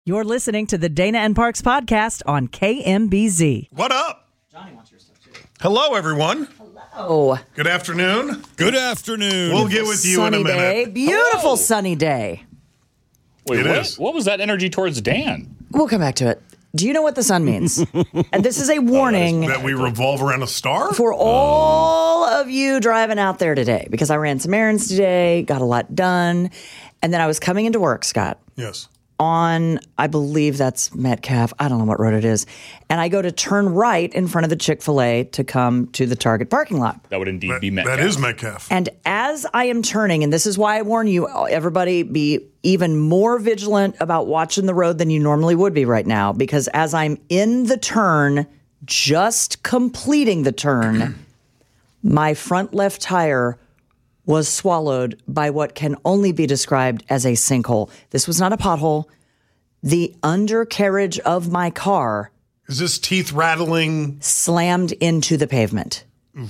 You're listening to the Dana and Parks podcast on KMBZ. What up? Johnny wants your stuff too. Hello, everyone. Hello. Good afternoon. Good afternoon. We'll get with you Sunny in a minute. day. Beautiful Hello. sunny day. Wait, It is. what was that energy towards Dan? We'll come back to it. Do you know what the sun means? And this is a warning That we revolve around a star? for all of you driving out there today, because I ran some errands today, got a lot done, and then I was coming into work, Scott, Yes. on, I believe that's Metcalf. I don't know what road it is. And I go to turn right in front of the Chick-fil-A to come to the Target parking lot. That would indeed be Metcalf. That is Metcalf. And as I am turning, and this is why I warn you, everybody, be even more vigilant about watching the road than you normally would be right now, because as I'm in the turn, just completing the turn, my front left tire was swallowed by what can only be described as a sinkhole. This was not a pothole. The undercarriage of my car Is this teeth rattling? slammed into the pavement.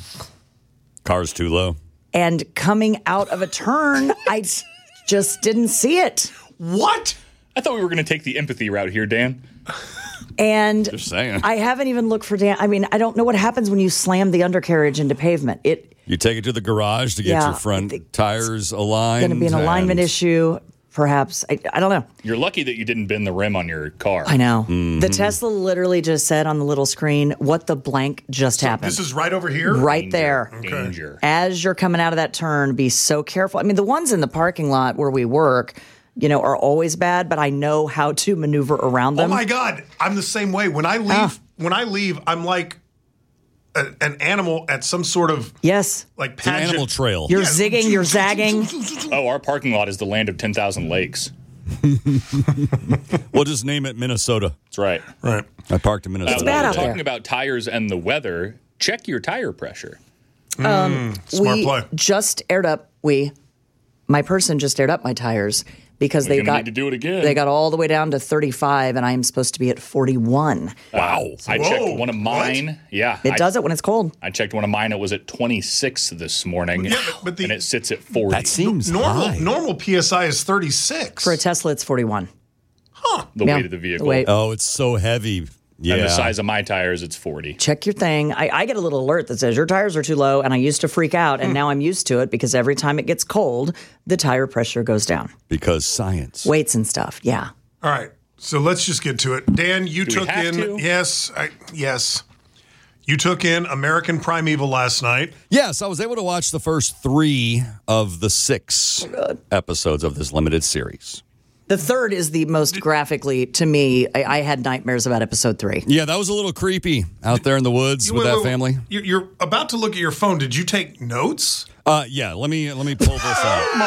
Car's too low. And coming out of a turn, I just didn't see it. What? I thought we were going to take the empathy route here, Dan. And Just saying. I haven't even looked for I mean, I don't know what happens when you slam the undercarriage into pavement. You take it to the garage to get Yeah, your front tires aligned. Going to be an alignment and- issue, perhaps. I don't know. You're lucky that you didn't bend the rim on your car. I know. Mm-hmm. The Tesla literally just said on the little screen, what the blank just happened. This is right over here? Right there. Danger. As you're coming out of that turn, be so careful. I mean, the ones in the parking lot where we work, are always bad, but I know how to maneuver around Oh them. my God. I'm the same way. When I leave, I'm like an animal at some sort of Yes. like It's an pageant. animal trail. You're zigging, you're zagging. Oh, our parking lot is the land of 10,000 lakes. We'll just name it Minnesota. That's right. Right. I parked in Minnesota. It's bad out today. there. Talking about tires and the weather, check your tire pressure. Smart we play. just aired up. My person just aired up my tires because We're they gonna got need to do it again. They got all the way down to 35, and I am supposed to be at 41. Wow. I Whoa, checked one of mine. what? Yeah. It does it when it's cold. I checked one of mine. It was at 26 this morning. Yeah, but the- and it sits at 40. That seems high. Normal PSI is 36. For a Tesla, it's 41. the Yeah, weight of the vehicle. the weight. Oh, it's so heavy. Yeah. And the size of my tires, it's 40. Check your thing. I get a little alert that says your tires are too low, and I used to freak out, and now I'm used to it because every time it gets cold, the tire pressure goes down. Because science. Weights and stuff. Yeah. All right. So let's just get to it. Dan, you Do we took have in. to? Yes. You took in American Primeval last night. Yes, I was able to watch the first 3 of the 6 episodes of this limited series. The third is the most graphically, to me, I had nightmares about episode 3. Yeah, that was a little creepy out there in the woods with that family. You're about to look at your phone. Did you take notes? Yeah, let me pull this out. Oh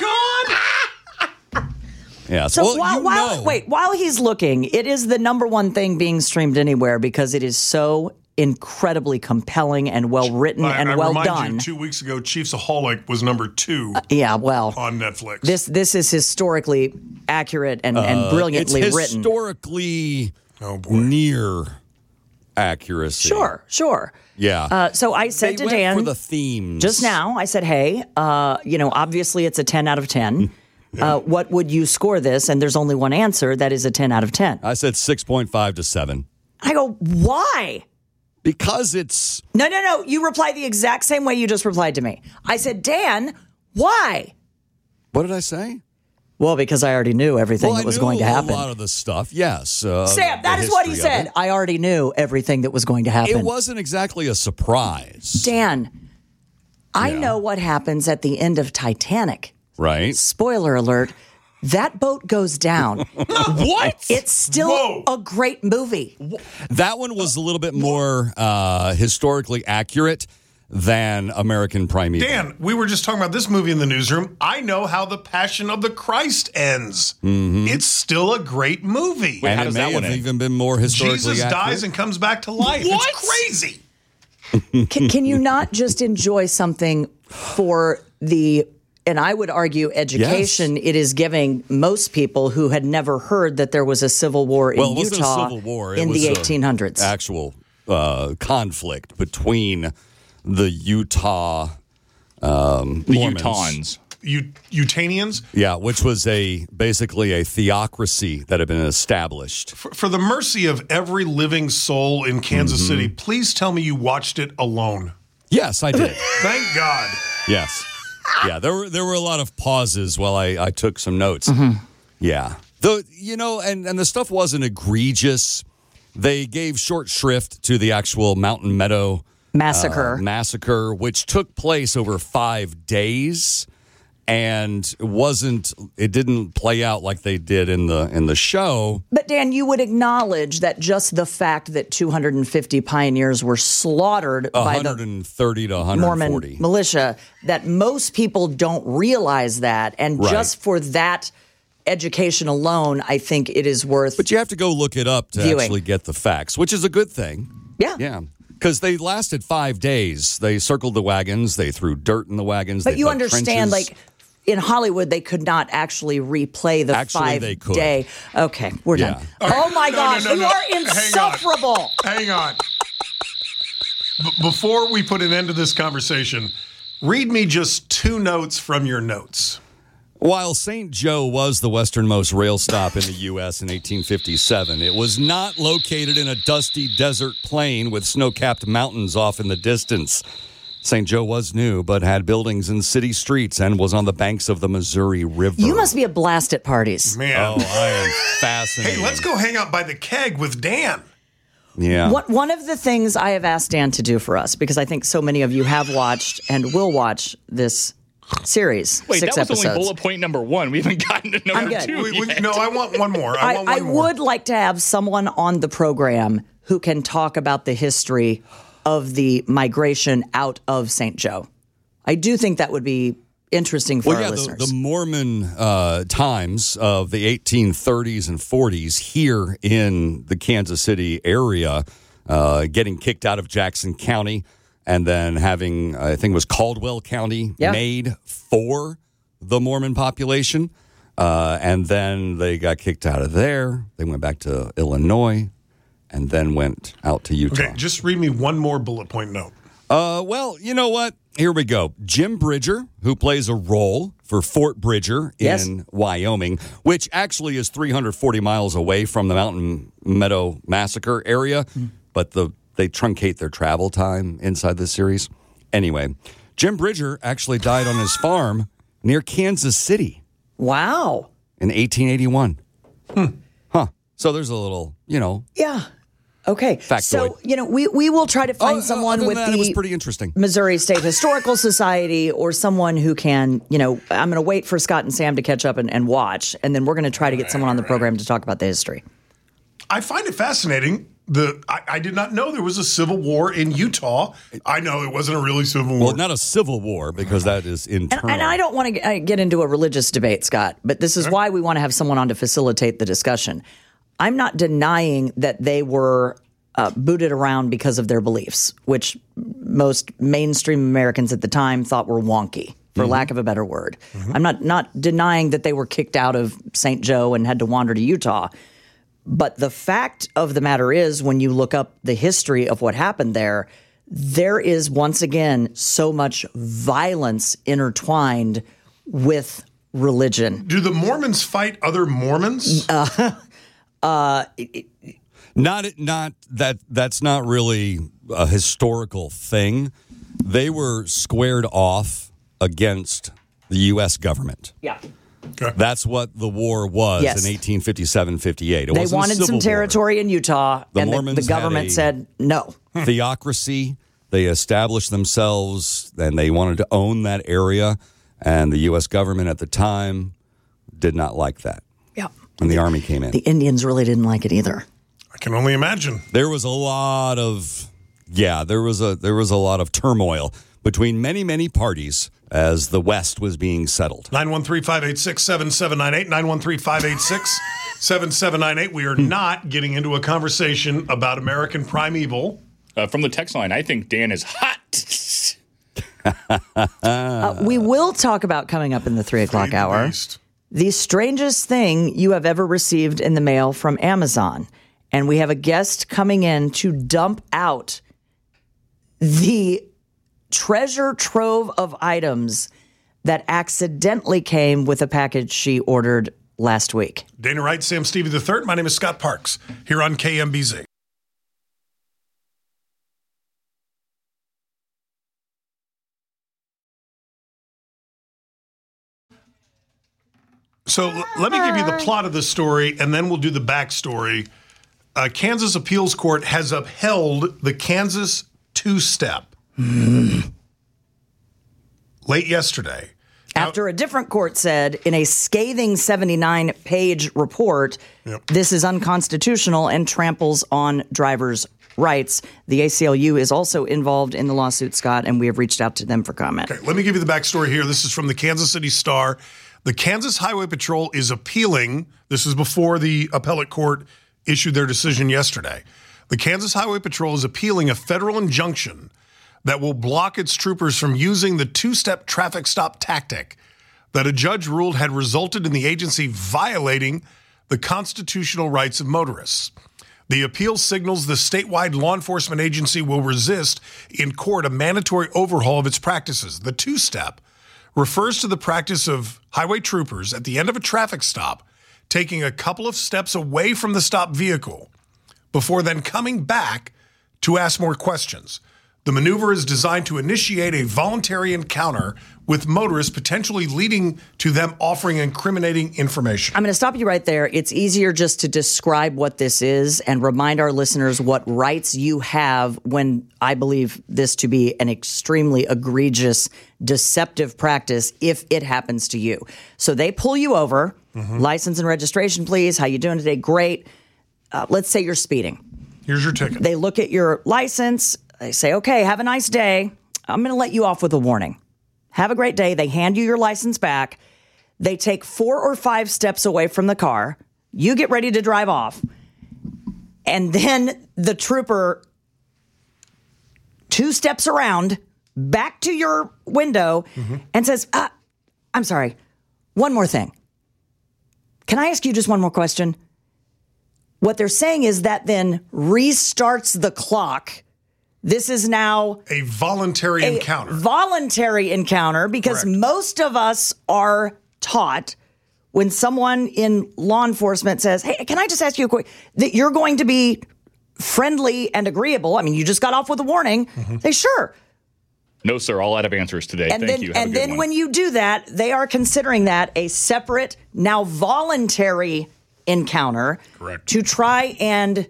my God! Yeah. So well, while he's looking, it is the number one thing being streamed anywhere because it is so incredibly compelling and well written and I well remind done. you, 2 weeks ago, Chiefsaholic was number 2 Yeah, well, on Netflix. this is historically accurate and brilliantly it's written. Historically Oh, boy. near accuracy. Sure. Yeah. So I said They to went Dan for the themes just now, I said, hey, obviously it's a 10 out of 10. What would you score this? And there's only one answer. That is a 10 out of 10. I said 6.5 to 7 I go, why? because it's No. You reply the exact same way you just replied to me. I said, Dan, why? what did I say? Well, because I already knew everything that was going to happen. A lot of the stuff. Yes. Sam, that is what he history of said. it. I already knew everything that was going to happen. It wasn't exactly a surprise. Dan, I Yeah. know what happens at the end of Titanic. Right? Spoiler alert, that boat goes down. What? It's still Whoa. a great movie. That one was a little bit more historically accurate than American Primeval. Dan, we were just talking about this movie in the newsroom. I know how The Passion of the Christ ends. It's still a great movie. Wait, And how it does may that one have end? even been more historically Jesus accurate. dies and comes back to life. What? It's crazy. Can you not just enjoy something for the, and I would argue, education it is giving most people who had never heard that there was a civil war in Well, it wasn't Utah a civil war. It in was the a 1800s? Actual conflict between the Utah The Mormons. Utahns. Utanians. Yeah, which was basically a theocracy that had been established. For the mercy of every living soul in Kansas City, please tell me you watched it alone. Yes, I did. Thank God. Yes. Yeah, there were a lot of pauses while I took some notes. Yeah. And the stuff wasn't egregious. They gave short shrift to the actual Mountain Meadow massacre, which took place over 5 days, and it didn't play out like they did in the show. But Dan, you would acknowledge that just the fact that 250 pioneers were slaughtered by 130 to 140 Mormon militia, that most people don't realize that, and just for that education alone, I think it is worth. But you have to go look it up to viewing. Actually get the facts, which is a good thing. Yeah. Yeah. Because they lasted 5 days. They circled the wagons. They threw dirt in the wagons. But you understand, like, in Hollywood, they could not actually replay the 5-day. Okay, we're done. Oh, my gosh. You are insufferable. Hang on. Before we put an end to this conversation, read me just 2 notes from your notes. While St. Joe was the westernmost rail stop in the U.S. in 1857, it was not located in a dusty desert plain with snow-capped mountains off in the distance. St. Joe was new, but had buildings and city streets and was on the banks of the Missouri River. You must be a blast at parties. Man. Oh, I am fascinated. Hey, let's go hang out by the keg with Dan. Yeah. One of the things I have asked Dan to do for us, because I think so many of you have watched and will watch this series. Wait, 6 that was episodes. only bullet point number 1. We haven't gotten to number 2 yet. No, I want one more. I would like to have someone on the program who can talk about the history of the migration out of St. Joe. I do think that would be interesting for our listeners. The Mormon times of the 1830s and 40s here in the Kansas City area, getting kicked out of Jackson County, and then having, I think it was Caldwell County, made for the Mormon population. And then they got kicked out of there. They went back to Illinois and then went out to Utah. Okay, just read me one more bullet point note. Well, you know what? Here we go. Jim Bridger, who plays a role for Fort Bridger in Wyoming, which actually is 340 miles away from the Mountain Meadow Massacre area, but they truncate their travel time inside this series. Anyway, Jim Bridger actually died on his farm near Kansas City. Wow. In 1881. Huh. So there's a little, Yeah. Okay. Factoid. So, we will try to find someone with it was the pretty interesting. Missouri State Historical Society, or someone who can, I'm going to wait for Scott and Sam to catch up and watch, and then we're going to try to get someone on the program to talk about the history. I find it fascinating. I did not know there was a civil war in Utah. I know it wasn't a really civil war. Well, not a civil war, because that is internal. And I don't want to get into a religious debate, Scott, but this is why we want to have someone on to facilitate the discussion. I'm not denying that they were booted around because of their beliefs, which most mainstream Americans at the time thought were wonky, for lack of a better word. I'm not denying that they were kicked out of St. Joe and had to wander to Utah. But the fact of the matter is, when you look up the history of what happened there, there is once again so much violence intertwined with religion. Do the Mormons fight other Mormons? That's not really a historical thing. They were squared off against the U.S. government. Yeah. Okay. That's what the war was in 1857-58. They wanted some territory in Utah, and the government said no. Theocracy. They established themselves, and they wanted to own that area, and the U.S. government at the time did not like that. Yeah. And the Army came in. The Indians really didn't like it either. I can only imagine. There was a lot of there was a lot of turmoil between many, many parties as the West was being settled. 913-586-7798, 913-586-7798. We are not getting into a conversation about American primeval. From the text line, I think Dan is hot. We will talk about, coming up in the 3 o'clock hour, the strangest thing you have ever received in the mail from Amazon. And we have a guest coming in to dump out the treasure trove of items that accidentally came with a package she ordered last week. Dana Wright, Sam Stevie III. My name is Scott Parks here on KMBZ. So let me give you the plot of the story, and then we'll do the backstory. Kansas Appeals Court has upheld the Kansas two-step late yesterday. After a different court said in a scathing 79-page report, this is unconstitutional and tramples on drivers' rights. The ACLU is also involved in the lawsuit, Scott, and we have reached out to them for comment. Okay, let me give you the backstory here. This is from the Kansas City Star. The Kansas Highway Patrol is appealing. This is before the appellate court issued their decision yesterday. The Kansas Highway Patrol is appealing a federal injunction that will block its troopers from using the two-step traffic stop tactic that a judge ruled had resulted in the agency violating the constitutional rights of motorists. The appeal signals the statewide law enforcement agency will resist in court a mandatory overhaul of its practices. The two-step refers to the practice of highway troopers at the end of a traffic stop taking a couple of steps away from the stopped vehicle before then coming back to ask more questions. The maneuver is designed to initiate a voluntary encounter with motorists, potentially leading to them offering incriminating information. I'm going to stop you right there. It's easier just to describe what this is and remind our listeners what rights you have when I believe this to be an extremely egregious, deceptive practice if it happens to you. So they pull you over, license and registration, please. How you doing today? Great. Let's say you're speeding. Here's your ticket. They look at your license. They say, okay, have a nice day. I'm going to let you off with a warning. Have a great day. They hand you your license back. They take 4 or 5 steps away from the car. You get ready to drive off. And then the trooper 2 steps around back to your window and says, I'm sorry, one more thing. Can I ask you just one more question? What they're saying is that then restarts the clock. This is now a voluntary encounter. Voluntary encounter, because Correct. most of us are taught when someone in law enforcement says, hey, can I just ask you a quick, that you're going to be friendly and agreeable. I mean, you just got off with a warning. Say, sure. No, sir, all out of answers today. Thank you. Have a good one. When you do that, they are considering that a separate, now voluntary encounter. Correct. To try and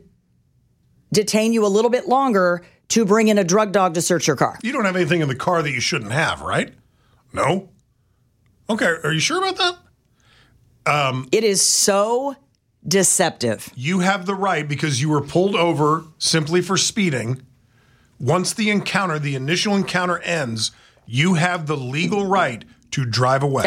detain you a little bit longer to bring in a drug dog to search your car. You don't have anything in the car that you shouldn't have, right? No? Okay, are you sure about that? It is so deceptive. You have the right, because you were pulled over simply for speeding. Once the initial encounter ends, you have the legal right to drive away.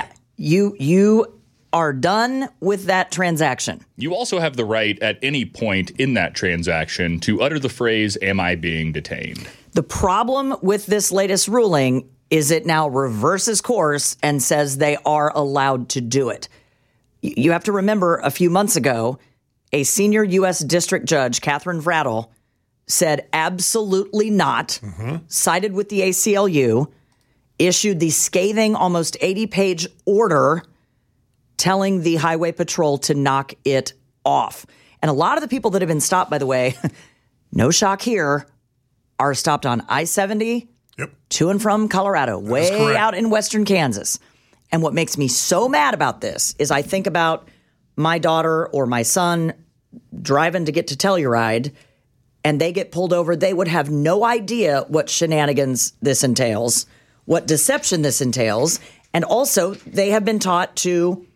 You are done with that transaction. You also have the right at any point in that transaction to utter the phrase, am I being detained? The problem with this latest ruling is it now reverses course and says they are allowed to do it. You have to remember a few months ago, a senior U.S. district judge, Catherine Vrattle, said absolutely not, sided with the ACLU, issued the scathing, almost 80-page order telling the Highway Patrol to knock it off. And a lot of the people that have been stopped, by the way, no shock here, are stopped on I-70 to and from Colorado, way out in western Kansas. And what makes me so mad about this is I think about my daughter or my son driving to get to Telluride, and they get pulled over. They would have no idea what shenanigans this entails, what deception this entails. And also, they have been taught to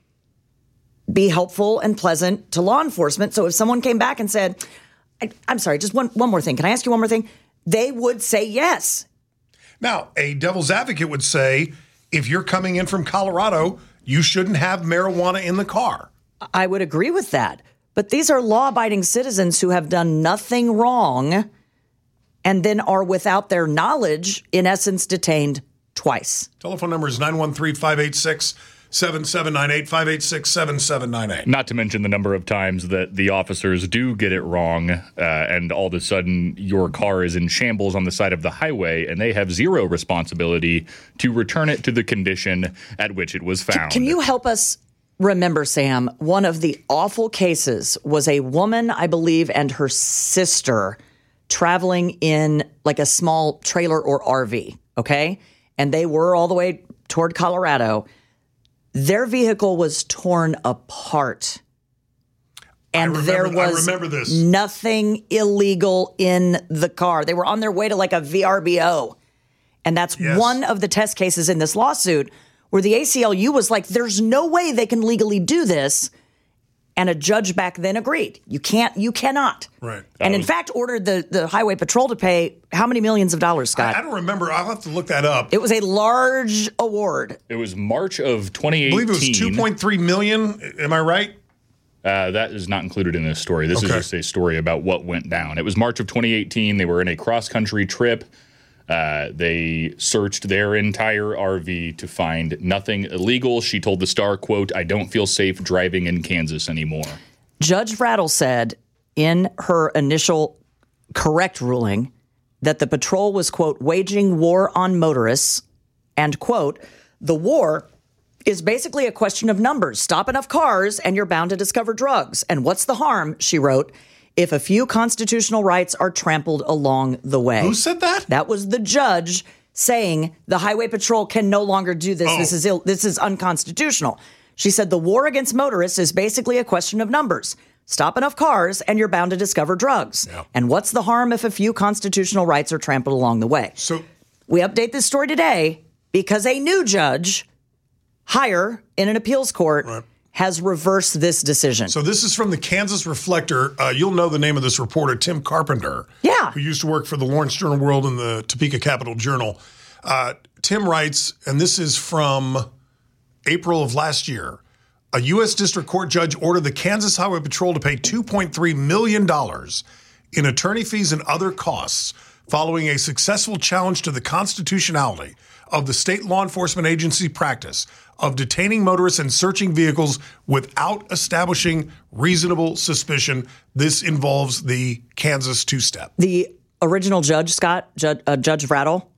be helpful and pleasant to law enforcement. So if someone came back and said, I'm sorry, just one more thing. Can I ask you one more thing? They would say yes. Now, a devil's advocate would say, if you're coming in from Colorado, you shouldn't have marijuana in the car. I would agree with that. But these are law-abiding citizens who have done nothing wrong and then are without their knowledge, in essence, detained twice. Telephone number is 913-586 7798, 586 7798. Not to mention the number of times that the officers do get it wrong, and all of a sudden your car is in shambles on the side of the highway, and they have zero responsibility to return it to the condition at which it was found. Can you help us remember, Sam? One of the awful cases was a woman, I believe, and her sister traveling in like a small trailer or RV, okay? And they were all the way toward Colorado. Their vehicle was torn apart. And there was nothing illegal in the car. They were on their way to like a VRBO. And that's one of the test cases in this lawsuit where the ACLU was like, there's no way they can legally do this. And a judge back then agreed. You cannot. Right. And in fact, ordered the Highway Patrol to pay how many millions of dollars, Scott? I don't remember. I'll have to look that up. It was a large award. It was March of 2018. I believe it was $2.3 million. Am I right? That is not included in this story. This is just a story about what went down. It was March of 2018. They were in a cross-country trip. They searched their entire RV to find nothing illegal. She told the Star, quote, "I don't feel safe driving in Kansas anymore." Judge Rattle said in her initial correct ruling that the patrol was, quote, waging war on motorists, and, quote, "The war is basically a question of numbers. Stop enough cars and you're bound to discover drugs. And what's the harm," she wrote, "if a few constitutional rights are trampled along the way." Who said that? That was the judge saying the Highway Patrol can no longer do this. This is unconstitutional. She said the war against motorists is basically a question of numbers. Stop enough cars and you're bound to discover drugs. Yeah. And what's the harm if a few constitutional rights are trampled along the way? So we update this story today because a new judge, higher in an appeals court, has reversed this decision. So this is from the Kansas Reflector. You'll know the name of this reporter, Tim Carpenter. Yeah. Who used to work for the Lawrence Journal-World and the Topeka Capital Journal. Tim writes, and this is from April of last year, a U.S. District Court judge ordered the Kansas Highway Patrol to pay $2.3 million in attorney fees and other costs following a successful challenge to the constitutionality of the state law enforcement agency practice of detaining motorists and searching vehicles without establishing reasonable suspicion. This involves the Kansas two-step. The original judge, Scott, Judge Rattle,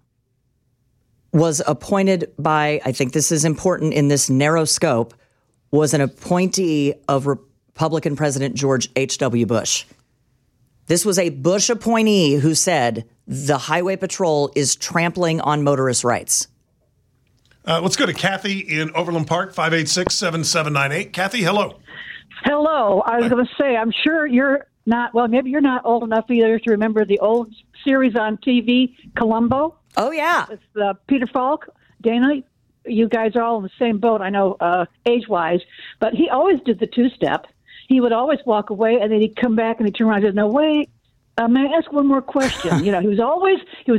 was appointed by, I think this is important in this narrow scope, was an appointee of Republican President George H.W. Bush. This was a Bush appointee who said the Highway Patrol is trampling on motorist rights. Let's go to Kathy in Overland Park, 586-7798. Kathy, hello. Hello. I was going to say, I'm sure you're not, well, maybe you're not old enough either to remember the old series on TV, Columbo. Oh, yeah. It's Peter Falk, Dana. You guys are all in the same boat, I know, age-wise. But he always did the two-step. He would always walk away, and then he'd come back and he'd turn around and say, "No, wait, may I ask one more question?" He was always,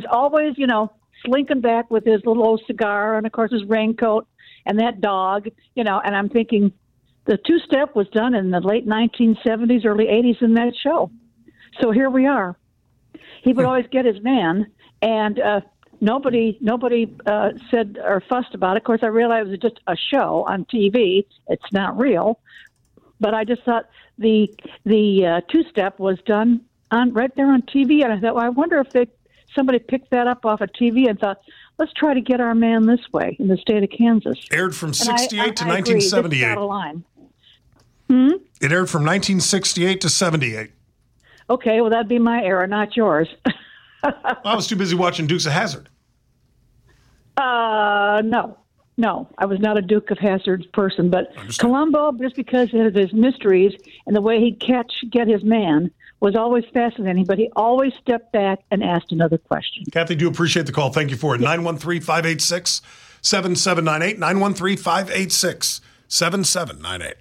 slinking back with his little old cigar and, of course, his raincoat and that dog, and I'm thinking the two-step was done in the late 1970s, early 80s in that show. So here we are. He would always get his man, and nobody said or fussed about it. Of course, I realized it was just a show on TV. It's not real. But I just thought the two-step was done right there on TV, and I thought, well, I wonder if somebody picked that up off of TV and thought, let's try to get our man this way in the state of Kansas. Aired from 68 to 1978. Out of line. It aired from 1968 to 78. Okay, well, that'd be my era, not yours. I was too busy watching Dukes of Hazzard. No, I was not a Duke of Hazzard person, but Columbo, just because of his mysteries and the way he'd get his man, was always fascinating, but he always stepped back and asked another question. Kathy, do appreciate the call. Thank you for it. 913-586-7798, 913-586-7798.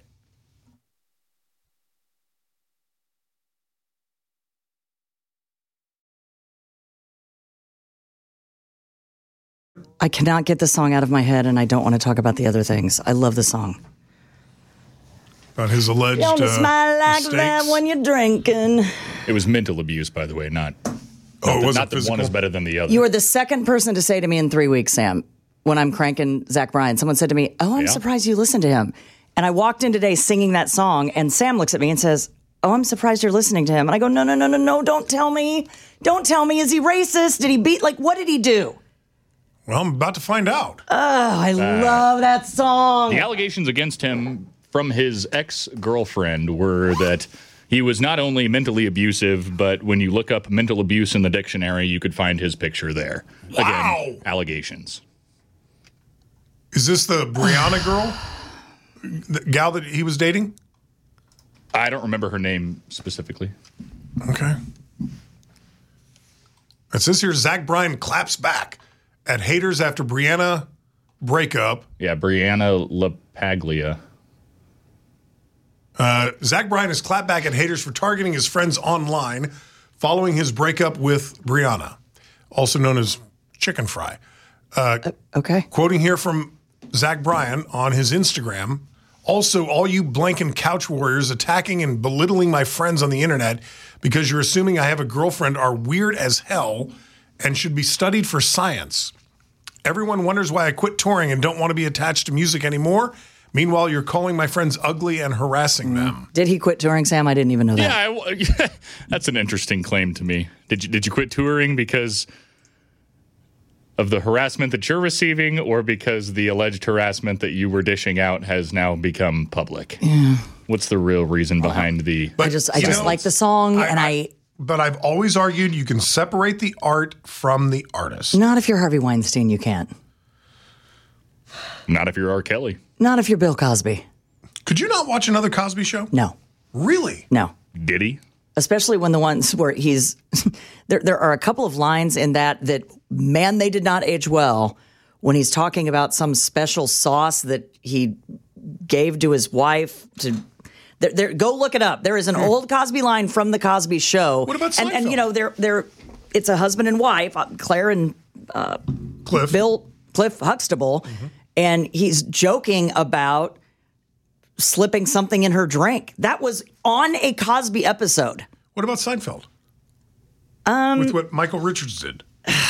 I cannot get the song out of my head, and I don't want to talk about the other things. I love the song. About his alleged You only smile like mistakes. that when you're drinking. It was mental abuse, by the way, not it wasn't not that physical? one is better than the other. You are the second person to say to me in 3 weeks, Sam, when I'm cranking Zach Bryan. Someone said to me, "Oh, I'm surprised you listen to him." And I walked in today singing that song, and Sam looks at me and says, "Oh, I'm surprised you're listening to him." And I go, No, don't tell me. Don't tell me. Is he racist? Did he what did he do? Well, I'm about to find out. Oh, I love that song. The allegations against him from his ex-girlfriend were that he was not only mentally abusive, but when you look up mental abuse in the dictionary, you could find his picture there. Wow. Again, allegations. Is this the Brianna girl? The gal that he was dating? I don't remember her name specifically. Okay. It says here Zach Bryan claps back at haters after Brianna breakup. Yeah, Brianna LaPaglia. Zach Bryan has clapped back at haters for targeting his friends online following his breakup with Brianna, also known as Chicken Fry. Okay. Quoting here from Zach Bryan on his Instagram, "Also, all you blanking couch warriors attacking and belittling my friends on the internet because you're assuming I have a girlfriend are weird as hell and should be studied for science. Everyone wonders why I quit touring and don't want to be attached to music anymore. Meanwhile, you're calling my friends ugly and harassing them." Did he quit touring, Sam? I didn't even know that. Yeah, that's an interesting claim to me. Did you quit touring because of the harassment that you're receiving, or because the alleged harassment that you were dishing out has now become public? Yeah. What's the real reason behind the? I just like the song, But I've always argued you can separate the art from the artist. Not if you're Harvey Weinstein, you can't. Not if you're R. Kelly. Not if you're Bill Cosby. Could you not watch another Cosby show? No. Really? No. Did he? Especially when the ones where he's there are a couple of lines in that man, they did not age well when he's talking about some special sauce that he gave to his wife to go look it up. There is an old Cosby line from the Cosby Show. What about Seinfeld? And you know, they're it's a husband and wife, Claire and Cliff Huxtable, and he's joking about slipping something in her drink. That was on a Cosby episode. What about Seinfeld? With what Michael Richards did.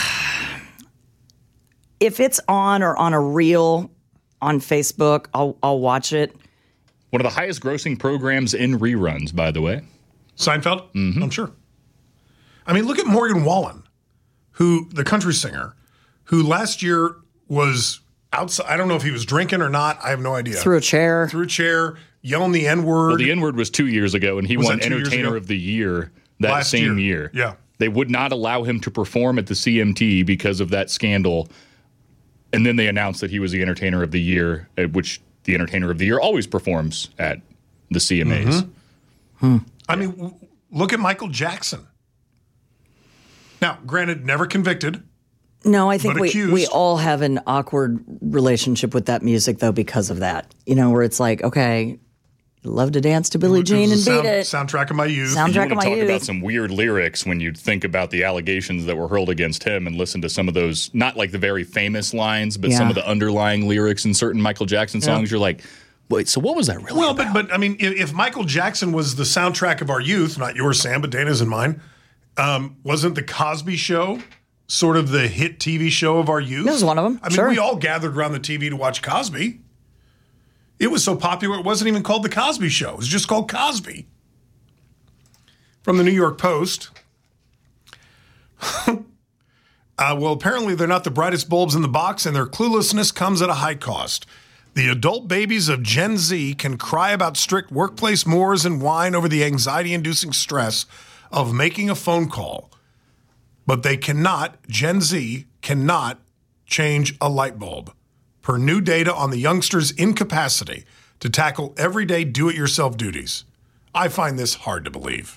If it's on or on a reel on Facebook, I'll watch it. One of the highest grossing programs in reruns, by the way. Seinfeld? I'm sure. I mean, look at Morgan Wallen, the country singer, who last year was outside. I don't know if he was drinking or not. I have no idea. Threw a chair, yelling the N-word. Well, the N-word was 2 years ago, and he won Entertainer of the Year that same year. Yeah. They would not allow him to perform at the CMT because of that scandal. And then they announced that he was the Entertainer of the Year, which the Entertainer of the Year always performs at the CMAs. I mean, look at Michael Jackson. Now, granted, never convicted. No, I think accused. we all have an awkward relationship with that music, though, because of that. You know, where it's like, okay, love to dance to Billie Jean and beat it. Soundtrack of my youth. You want to talk about some weird lyrics when you think about the allegations that were hurled against him and listen to some of those, not like the very famous lines, but some of the underlying lyrics in certain Michael Jackson songs. You're like, wait, so what was that really about? But I mean, if Michael Jackson was the soundtrack of our youth, not yours, Sam, but Dana's and mine, wasn't the Cosby Show sort of the hit TV show of our youth? It was one of them. I mean, we all gathered around the TV to watch Cosby. It was so popular, it wasn't even called The Cosby Show. It was just called Cosby. From the New York Post. Well, apparently they're not the brightest bulbs in the box, and their cluelessness comes at a high cost. The adult babies of Gen Z can cry about strict workplace mores and whine over the anxiety-inducing stress of making a phone call. But they cannot, Gen Z cannot change a light bulb, per new data on the youngsters' incapacity to tackle everyday do-it-yourself duties. I find this hard to believe.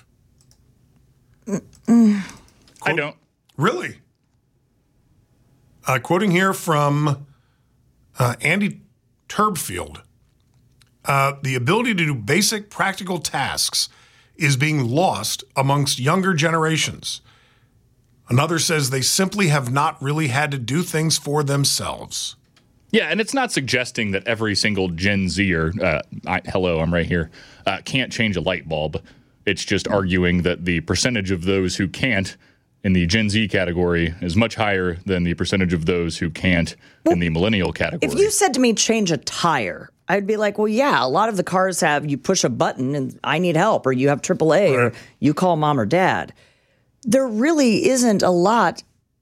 I don't. Really? Quoting here from Andy Turbfield, the ability to do basic practical tasks is being lost amongst younger generations. Another says they simply have not really had to do things for themselves. Yeah, and it's not suggesting that every single Gen Zer, I'm right here, can't change a light bulb. It's just arguing that the percentage of those who can't in the Gen Z category is much higher than the percentage of those who can't in the millennial category. If you said to me, change a tire, I'd be like, well, yeah, a lot of the cars have you push a button and I need help, or you have AAA, or you call mom or dad. There really isn't a lot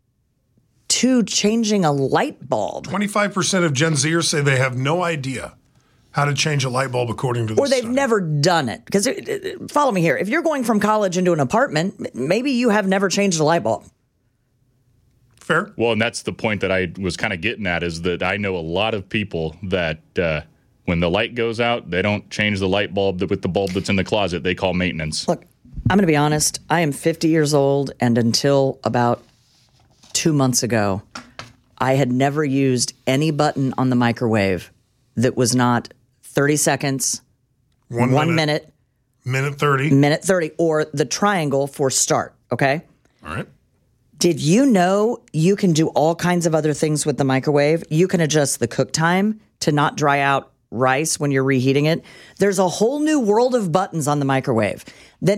to changing a light bulb. 25% of Gen Zers say they have no idea how to change a light bulb according to this Or they've study. never done it. Because follow me here. If you're going from college into an apartment, maybe you have never changed a light bulb. Fair. Well, and that's the point that I was kind of getting at, is that I know a lot of people that when the light goes out, they don't change the light bulb with the bulb that's in the closet. They call maintenance. Look, I'm going to be honest. I am 50 years old, and until about 2 months ago, I had never used any button on the microwave that was not 30 seconds, 1 minute, minute 30, minute 30, or the triangle for start, okay? All right. Did you know you can do all kinds of other things with the microwave? You can adjust the cook time to not dry out rice when you're reheating it. There's a whole new world of buttons on the microwave that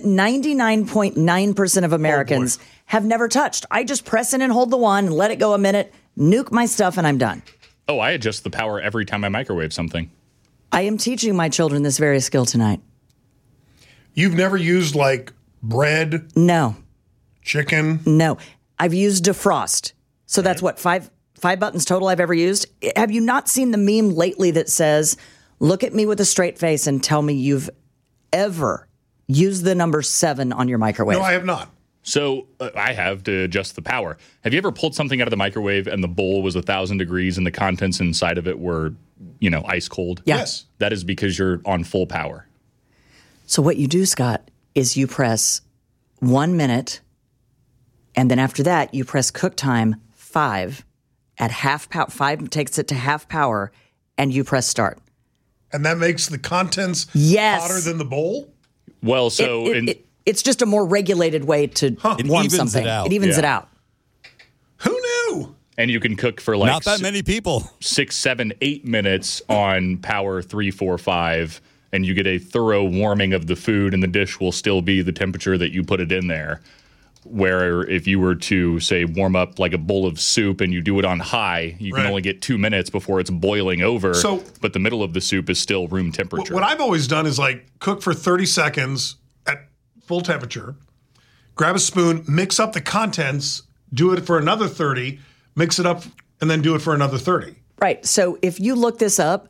99.9% of Americans have never touched. I just press in and hold the one and let it go a minute, nuke my stuff, and I'm done. Oh, I adjust the power every time I microwave something. I am teaching my children this very skill tonight. You've never used like bread, No, chicken? no. I've used defrost. So that's what, five buttons total I've ever used? Have you not seen the meme lately that says, look at me with a straight face and tell me you've ever used the number 7 on your microwave? No, I have not. So I have to adjust the power. Have you ever pulled something out of the microwave and the bowl was 1,000 degrees and the contents inside of it were, ice cold? Yeah. Yes. That is because you're on full power. So what you do, Scott, is you press 1 minute, and then after that, you press cook time 5 at half power. 5 takes it to half power, and you press start. And that makes the contents Yes. hotter than the bowl? Well, so It's just a more regulated way to warm evens something. it out. It evens Yeah. it out. Who knew? and you can cook for like Not that many people. 6, 7, 8 minutes on power 3, 4, 5, and you get a thorough warming of the food, and the dish will still be the temperature that you put it in there. Where if you were to, say, warm up like a bowl of soup and you do it on high, you can Right. only get 2 minutes before it's boiling over, So- but the middle of the soup is still room temperature. What I've always done is like cook for 30 seconds at full temperature, grab a spoon, mix up the contents, do it for another 30, mix it up, and then do it for another 30. Right. So if you look this up,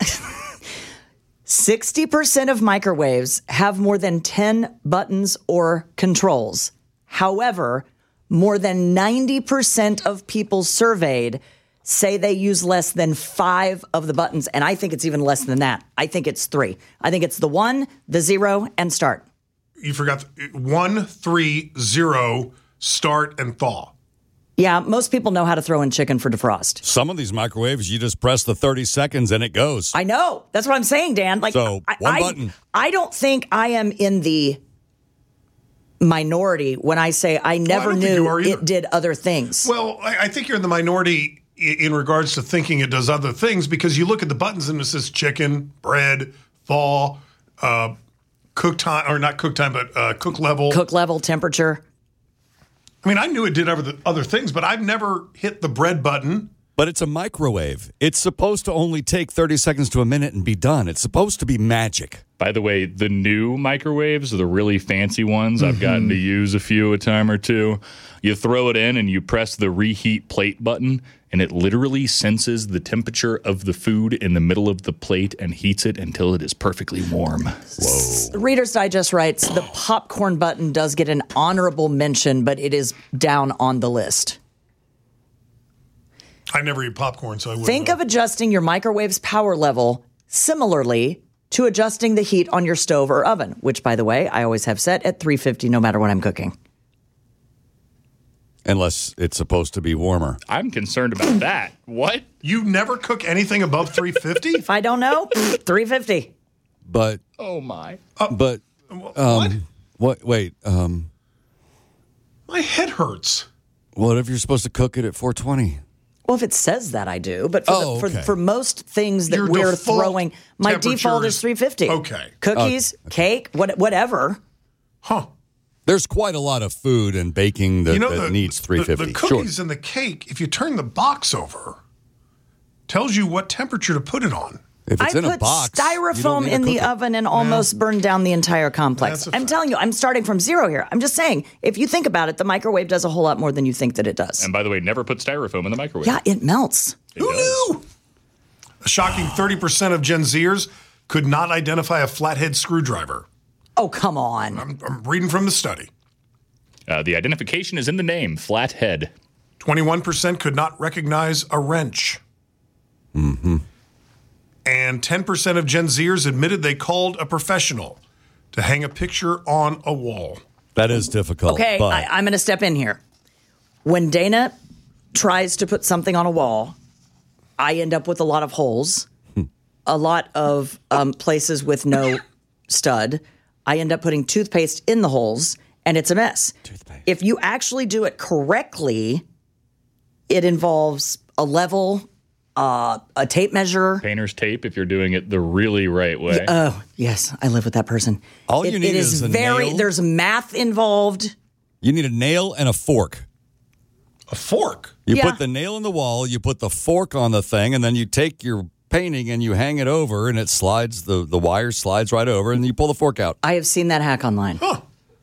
60% of microwaves have more than 10 buttons or controls. However, more than 90% of people surveyed say they use less than 5 of the buttons. And I think it's even less than that. I think it's 3. I think it's the 1, the 0, and start. You forgot 1, 3, 0, start, and thaw. Yeah, most people know how to throw in chicken for defrost. Some of these microwaves, you just press the 30 seconds and it goes. I know. That's what I'm saying, Dan. Like, So, one button. I don't think I am in the minority when I say I never don't think you knew are either. it did other things. Well, I think you're in the minority in regards to thinking it does other things because you look at the buttons and it says chicken, bread, thaw, cook time, or not cook time, but cook level. Cook level, temperature. I mean, I knew it did other things, but I've never hit the bread button. But it's a microwave. It's supposed to only take 30 seconds to a minute and be done. It's supposed to be magic. By the way, the new microwaves, the really fancy ones, I've gotten to use a time or two. You throw it in and you press the reheat plate button, and it literally senses the temperature of the food in the middle of the plate and heats it until it is perfectly warm. The Reader's Digest writes, the popcorn button does get an honorable mention, but it is down on the list. I never eat popcorn, so I wouldn't Think know. of adjusting your microwave's power level similarly to adjusting the heat on your stove or oven, which, by the way, I always have set at 350 no matter what I'm cooking. Unless it's supposed to be warmer. I'm concerned about that. What? You never cook anything above 350? If I don't know, 350. But, Oh, my. what? Wait, My head hurts. what if you're supposed to cook it at 420? Well, if it says that, I do. But for, okay. for most things that Your we're default throwing, my default temperature is is- 350. Okay. Cookies, cake, whatever. Huh. There's quite a lot of food and baking that needs 350. The cookies and the cake, if you turn the box over, tells you what temperature to put it on. If it's I in a put box, styrofoam in the oven and almost burned down the entire complex. I'm telling you, I'm starting from zero here. I'm just saying, if you think about it, the microwave does a whole lot more than you think that it does. And by the way, never put styrofoam in the microwave. Yeah, it melts. Who knew? A shocking 30% of Gen Zers could not identify a flathead screwdriver. Oh, come on. I'm reading from the study. The identification is in the name, flathead. 21% could not recognize a wrench. Mm-hmm. And 10% of Gen Zers admitted they called a professional to hang a picture on a wall. That is difficult. Okay, but I'm going to step in here. When Dana tries to put something on a wall, I end up with a lot of holes, a lot of places with no stud. I end up putting toothpaste in the holes, and it's a mess. If you actually do it correctly, it involves a level, a tape measure. Painter's tape if you're doing it the really right way. Oh, yes. I live with that person. All you need is a nail. There's math involved. You need a nail and a fork. A fork? You put the nail in the wall, you put the fork on the thing, and then you take your painting and you hang it over, and it slides, the wire slides right over, and you pull the fork out. I have seen that hack online. Huh.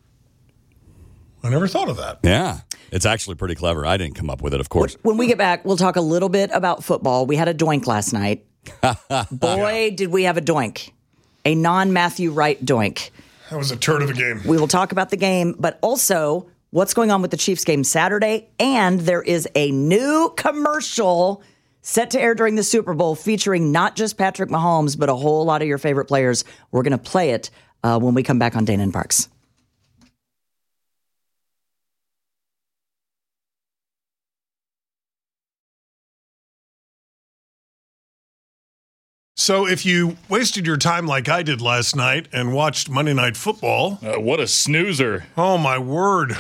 I never thought of that. Yeah. It's actually pretty clever. I didn't come up with it, of course. When we get back, we'll talk a little bit about football. We had a doink last night. Boy, did we have a doink. A non-Matthew Wright doink. That was a turd of a game. We will talk about the game, but also what's going on with the Chiefs game Saturday. And there is a new commercial set to air during the Super Bowl featuring not just Patrick Mahomes, but a whole lot of your favorite players. We're going to play it when we come back on Dana and Parks. So if you wasted your time like I did last night and watched Monday Night Football. What a snoozer. Oh, my word.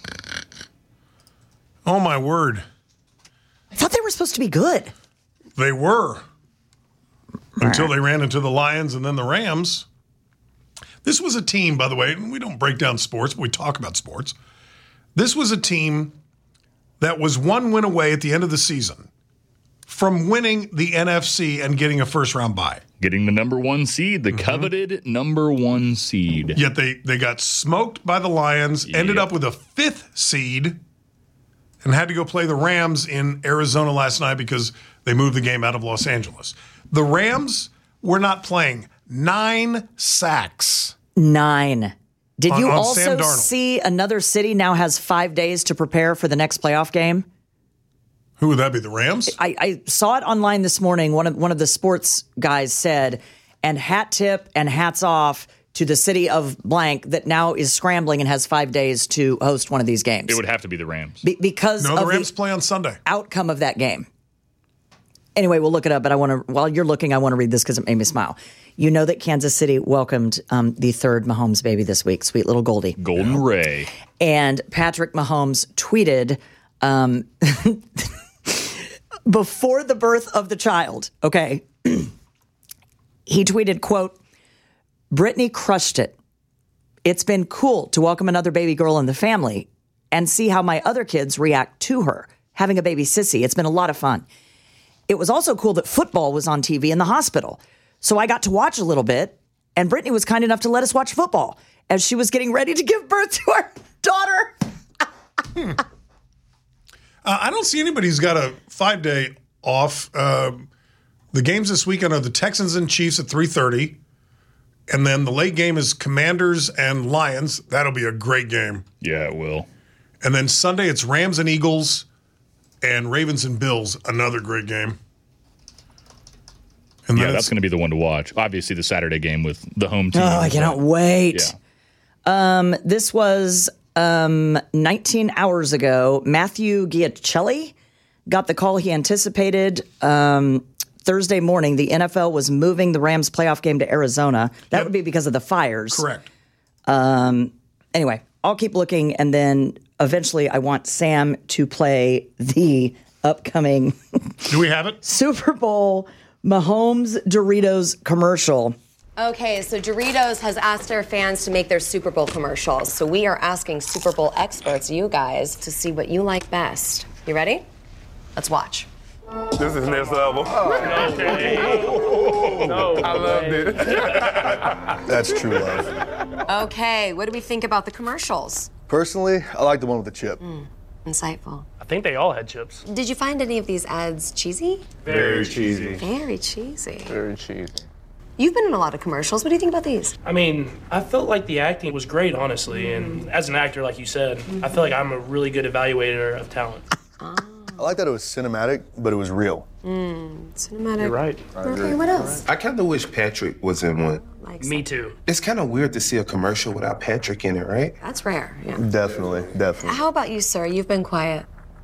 Oh, my word. I thought they were supposed to be good. They were. Until they ran into the Lions and then the Rams. This was a team, by the way, and we don't break down sports, but we talk about sports. This was a team that was one win away at the end of the season from winning the NFC and getting a first-round bye. Getting the number one seed, the coveted number one seed. Yet they got smoked by the Lions, ended up with a 5th seed, and had to go play the Rams in Arizona last night because they moved the game out of Los Angeles. The Rams were not playing. 9 sacks. 9. Did you on also Sam Darnold. see another city now has 5 days to prepare for the next playoff game? Who would that be, the Rams? I saw it online this morning. One of the sports guys said, and hat tip and hats off to the city of blank that now is scrambling and has 5 days to host one of these games. It would have to be the Rams. Because No, of the Rams play on Sunday. Outcome of that game. Anyway, we'll look it up, but while you're looking, I want to read this because it made me smile. You know that Kansas City welcomed the 3rd Mahomes baby this week, sweet little Goldie. Golden Ray. And Patrick Mahomes tweeted before the birth of the child, okay, he tweeted, quote, "Brittany crushed it. It's been cool to welcome another baby girl in the family and see how my other kids react to her. Having a baby sissy, it's been a lot of fun. It was also cool that football was on TV in the hospital. So I got to watch a little bit, and Brittany was kind enough to let us watch football as she was getting ready to give birth to our daughter." I don't see anybody who's got a 5-day off. The games this weekend are the Texans and Chiefs at 3:30. And then the late game is Commanders and Lions. That'll be a great game. Yeah, it will. And then Sunday it's Rams and Eagles and Ravens and Bills. Another great game. And Yeah, that's going to be the one to watch. Obviously, the Saturday game with the home team. Oh, I cannot wait. Yeah. This was 19 hours ago. Matthew Giacelli got the call he anticipated. Thursday morning, the NFL was moving the Rams playoff game to Arizona. That would be because of the fires. correct. Anyway, I'll keep looking, and then eventually I want Sam to play the upcoming Do we have it? Super Bowl Mahomes Doritos commercial. Okay, so Doritos has asked their fans to make their Super Bowl commercials. So we are asking Super Bowl experts, you guys, to see what you like best. You ready? Let's watch. This is next level. No, I loved it. That's true love. Okay, what do we think about the commercials? Personally, I like the one with the chip. Insightful. I think they all had chips. Did you find any of these ads cheesy? Very cheesy. Very cheesy. Very cheesy. You've been in a lot of commercials. What do you think about these? I mean, I felt like the acting was great, honestly. And as an actor, like you said, I feel like I'm a really good evaluator of talent. I like that it was cinematic, but it was real. Cinematic. You're right. Okay, what else? I kind of wish Patrick was in one. Like Me too. It's kind of weird to see a commercial without Patrick in it, right? That's rare, yeah. Definitely. How about you, sir? You've been quiet.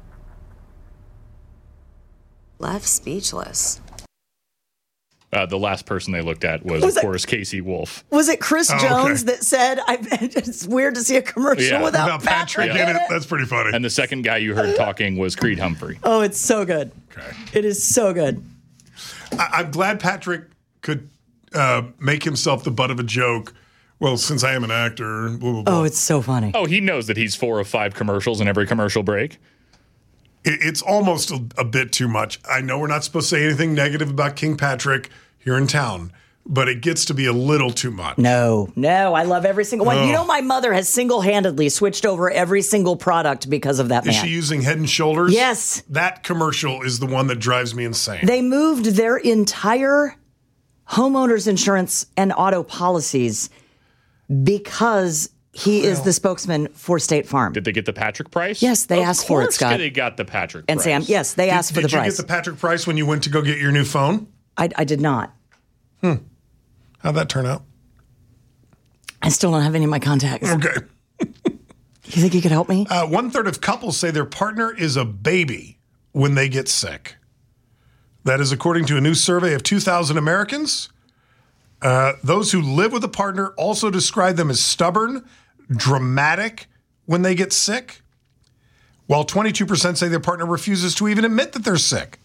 Left speechless. The last person they looked at was, of course, Casey Wolf. Was it Chris Jones okay. that said, it's weird to see a commercial without Patrick in it? That's pretty funny. And the second guy you heard talking was Creed Humphrey. Oh, it's so good. Okay. It is so good. I'm glad Patrick could make himself the butt of a joke. Well, since I am an actor, blah, blah, blah. Oh, it's so funny. Oh, he knows that he's 4 of 5 commercials in every commercial break. It's almost a bit too much. I know we're not supposed to say anything negative about King Patrick here in town, but it gets to be a little too much. No, I love every single one. You know, my mother has single-handedly switched over every single product because of that man. Is she using Head and Shoulders? Yes. That commercial is the one that drives me insane. They moved their entire homeowners insurance and auto policies because he is the spokesman for State Farm. Did they get the Patrick price? Yes, they asked for it, Scott. Of course they got the Patrick And price. Sam, yes, they asked for the Did you price. get the Patrick price when you went to go get your new phone? I did not. How'd that turn out? I still don't have any of my contacts. Okay. You think you could help me? 1/3 of couples say their partner is a baby when they get sick. That is according to a new survey of 2,000 Americans. Those who live with a partner also describe them as stubborn, dramatic when they get sick, while 22% say their partner refuses to even admit that they're sick.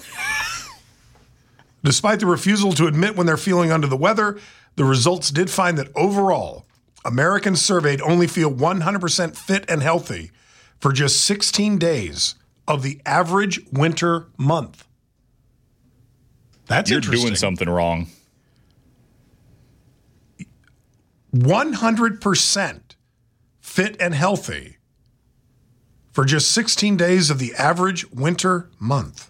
Despite the refusal to admit when they're feeling under the weather, the results did find that overall, Americans surveyed only feel 100% fit and healthy for just 16 days of the average winter month. That's You're interesting. doing something wrong. 100% fit and healthy for just 16 days of the average winter month.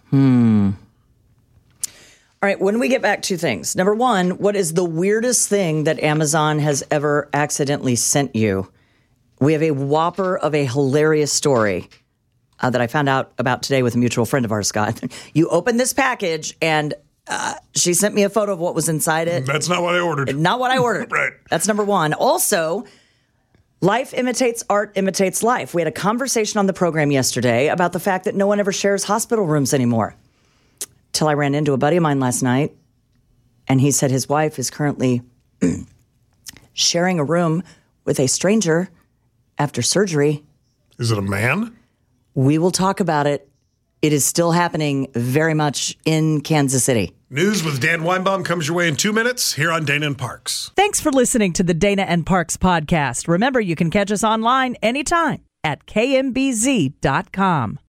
All right, when we get back, 2 things. Number 1, what is the weirdest thing that Amazon has ever accidentally sent you? We have a whopper of a hilarious story that I found out about today with a mutual friend of ours, Scott. You open this package, and she sent me a photo of what was inside it. That's not what I ordered. Not what I ordered. Right. That's number 1. Also, life imitates art, imitates life. We had a conversation on the program yesterday about the fact that no one ever shares hospital rooms anymore. Till I ran into a buddy of mine last night, and he said his wife is currently sharing a room with a stranger after surgery. Is it a man? We will talk about it. It is still happening very much in Kansas City. News with Dan Weinbaum comes your way in 2 minutes here on Dana and Parks. Thanks for listening to the Dana and Parks podcast. Remember, you can catch us online anytime at kmbz.com.